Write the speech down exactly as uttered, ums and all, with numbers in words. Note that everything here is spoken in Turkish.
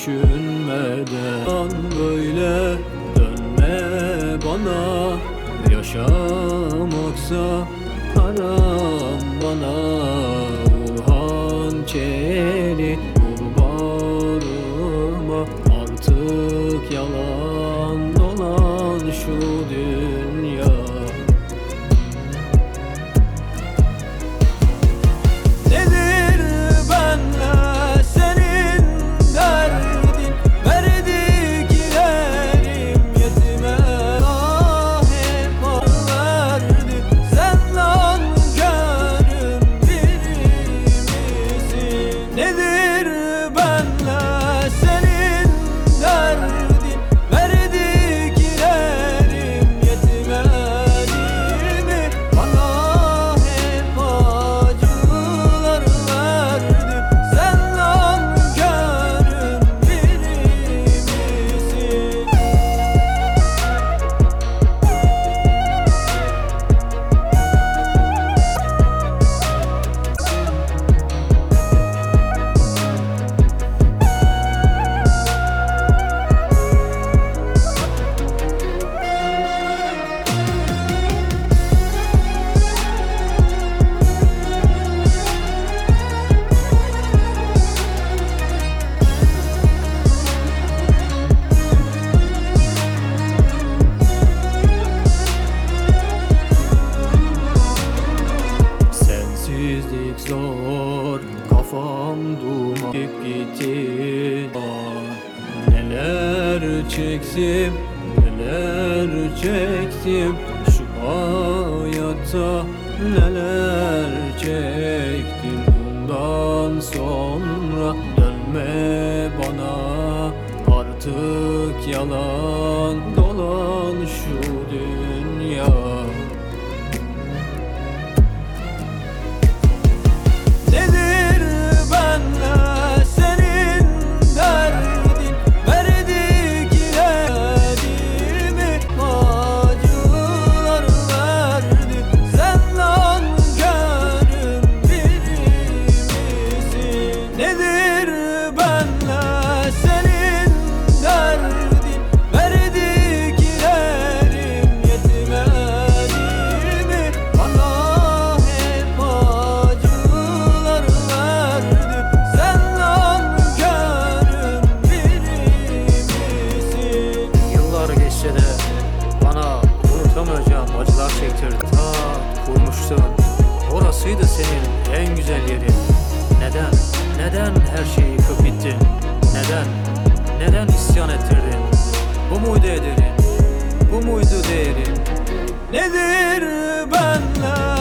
düşünmeden böyle dönme bana. Yaşamaksa haram bana. O hançeri vur bağrıma. Artık yalan dolan şu dünya. Zor, kafam duman gitti. Neler çektim, neler çektim. Şu hayatta neler çektim. Bundan sonra dönme bana. Artık yalan dolan şu dünya. Acılar çektirdi, ta kurmuştun. Orasıydı senin en güzel yerin. Neden, neden her şeyi yıkıp gittin? Neden, neden isyan ettirdin? Bu muydu ederin, bu muydu değerin? Nedir benle